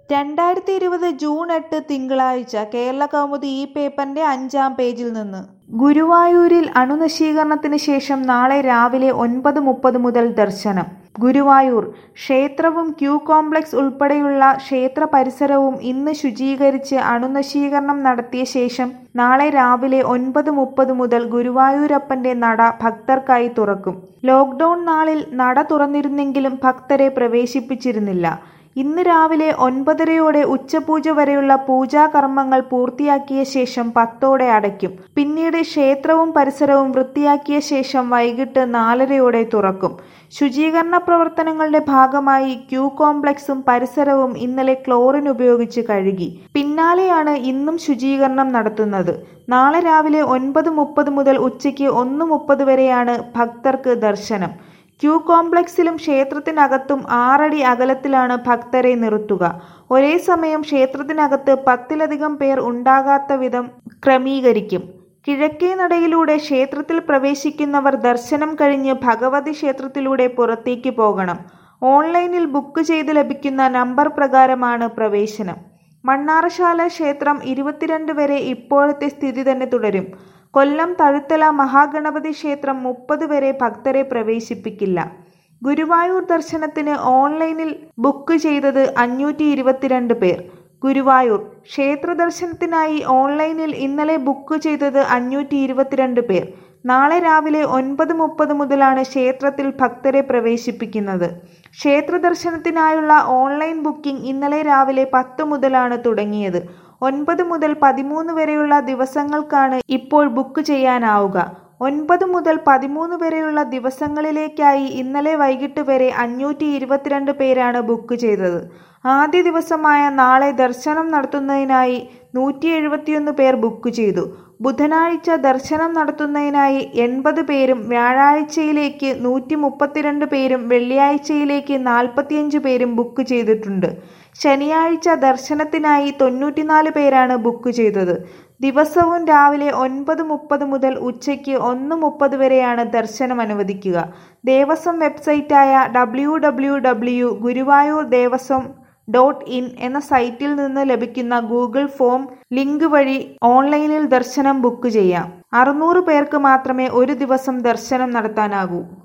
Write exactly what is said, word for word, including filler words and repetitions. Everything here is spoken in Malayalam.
രണ്ടായിരത്തി ഇരുപത് ജൂൺ എട്ട് തിങ്കളാഴ്ച കേരളകൗമുദി ഈ പേപ്പറിന്റെ അഞ്ചാം പേജിൽ നിന്ന്. ഗുരുവായൂരിൽ അണുനശീകരണത്തിന് ശേഷം നാളെ രാവിലെ ഒൻപത് മുപ്പത് മുതൽ ദർശനം. ഗുരുവായൂർ ക്ഷേത്രവും ക്യൂ കോംപ്ലക്സ് ഉൾപ്പെടെയുള്ള ക്ഷേത്ര പരിസരവും ഇന്ന് ശുചീകരിച്ച് അണുനശീകരണം നടത്തിയ ശേഷം നാളെ രാവിലെ ഒൻപത് മുപ്പത് മുതൽ ഗുരുവായൂരപ്പന്റെ നട ഭക്തർക്കായി തുറക്കും. ലോക്ഡൌൺ നാളിൽ നട തുറന്നിരുന്നെങ്കിലും ഭക്തരെ പ്രവേശിപ്പിച്ചിരുന്നില്ല. ഇന്ന് രാവിലെ ഒൻപതരയോടെ ഉച്ചപൂജ വരെയുള്ള പൂജാകർമ്മങ്ങൾ പൂർത്തിയാക്കിയ ശേഷം പത്തോടെ അടയ്ക്കും. പിന്നീട് ക്ഷേത്രവും പരിസരവും വൃത്തിയാക്കിയ ശേഷം വൈകിട്ട് നാലരയോടെ തുറക്കും. ശുചീകരണ പ്രവർത്തനങ്ങളുടെ ഭാഗമായി ക്യൂ കോംപ്ലക്സും പരിസരവും ഇന്നലെ ക്ലോറിൻ ഉപയോഗിച്ച് കഴുകി. പിന്നാലെയാണ് ഇന്നും ശുചീകരണം നടത്തുന്നത്. നാളെ രാവിലെ ഒൻപത് മുപ്പത് മുതൽ ഉച്ചയ്ക്ക് ഒന്ന് മുപ്പത് വരെയാണ് ഭക്തർക്ക് ദർശനം. ക്യൂ കോംപ്ലക്സിലും ക്ഷേത്രത്തിനകത്തും ആറടി അകലത്തിലാണ് ഭക്തരെ നിർത്തുക. ഒരേ സമയം ക്ഷേത്രത്തിനകത്ത് പത്തിലധികം പേർ ഉണ്ടാകാത്ത വിധം ക്രമീകരിക്കും. കിഴക്കേ നടയിലൂടെ ക്ഷേത്രത്തിൽ പ്രവേശിക്കുന്നവർ ദർശനം കഴിഞ്ഞ് ഭഗവതി ക്ഷേത്രത്തിലൂടെ പുറത്തേക്ക് പോകണം. ഓൺലൈനിൽ ബുക്ക് ചെയ്ത് ലഭിക്കുന്ന നമ്പർ പ്രകാരമാണ് പ്രവേശനം. മണ്ണാറശാല ക്ഷേത്രം ഇരുപത്തിരണ്ട് വരെ ഇപ്പോഴത്തെ സ്ഥിതി തന്നെ തുടരും. കൊല്ലം തഴുത്തല മഹാഗണപതി ക്ഷേത്രം മുപ്പത് വരെ ഭക്തരെ പ്രവേശിപ്പിക്കില്ല. ഗുരുവായൂർ ദർശനത്തിന് ഓൺലൈനിൽ ബുക്ക് ചെയ്തത് അഞ്ഞൂറ്റി ഇരുപത്തിരണ്ട് പേർ. ഗുരുവായൂർ ക്ഷേത്ര ദർശനത്തിനായി ഓൺലൈനിൽ ഇന്നലെ ബുക്ക് ചെയ്തത് അഞ്ഞൂറ്റി ഇരുപത്തിരണ്ട് പേർ. നാളെ രാവിലെ ഒൻപത് മുപ്പത് മുതലാണ് ക്ഷേത്രത്തിൽ ഭക്തരെ പ്രവേശിപ്പിക്കുന്നത്. ക്ഷേത്ര ദർശനത്തിനായുള്ള ഓൺലൈൻ ബുക്കിംഗ് ഇന്നലെ രാവിലെ പത്ത് മുതലാണ് തുടങ്ങിയത്. ഒൻപത് മുതൽ പതിമൂന്ന് വരെയുള്ള ദിവസങ്ങൾക്കാണ് ഇപ്പോൾ ബുക്ക് ചെയ്യാനാവുക. ഒൻപത് മുതൽ പതിമൂന്ന് വരെയുള്ള ദിവസങ്ങളിലേക്കായി ഇന്നലെ വൈകിട്ട് വരെ അഞ്ഞൂറ്റി ഇരുപത്തിരണ്ട് പേരാണ് ബുക്ക് ചെയ്തത്. ആദ്യ ദിവസമായ നാളെ ദർശനം നടത്തുന്നതിനായി നൂറ്റി എഴുപത്തിയൊന്ന് പേർ ബുക്ക് ചെയ്തു. ബുധനാഴ്ച ദർശനം നടത്തുന്നതിനായി എൺപത് പേരും വ്യാഴാഴ്ചയിലേക്ക് നൂറ്റി മുപ്പത്തിരണ്ട് പേരും വെള്ളിയാഴ്ചയിലേക്ക് നാൽപ്പത്തിയഞ്ച് പേരും ബുക്ക് ചെയ്തിട്ടുണ്ട്. ശനിയാഴ്ച ദർശനത്തിനായി തൊണ്ണൂറ്റിനാല് പേരാണ് ബുക്ക് ചെയ്തത്. ദിവസവും രാവിലെ ഒൻപത് മുപ്പത് മുതൽ ഉച്ചയ്ക്ക് ഒന്ന് മുപ്പത് വരെയാണ് ദർശനം അനുവദിക്കുക. ദേവസ്വം വെബ്സൈറ്റായ W W W Guruvayur Devaswom dot in എന്ന സൈറ്റിൽ നിന്ന് ലഭിക്കുന്ന ഗൂഗിൾ ഫോം ലിങ്ക് വഴി ഓൺലൈനിൽ ദർശനം ബുക്ക് ചെയ്യാം. അറുന്നൂറ് പേർക്ക് മാത്രമേ ഒരു ദിവസം ദർശനം നടത്താനാകൂ.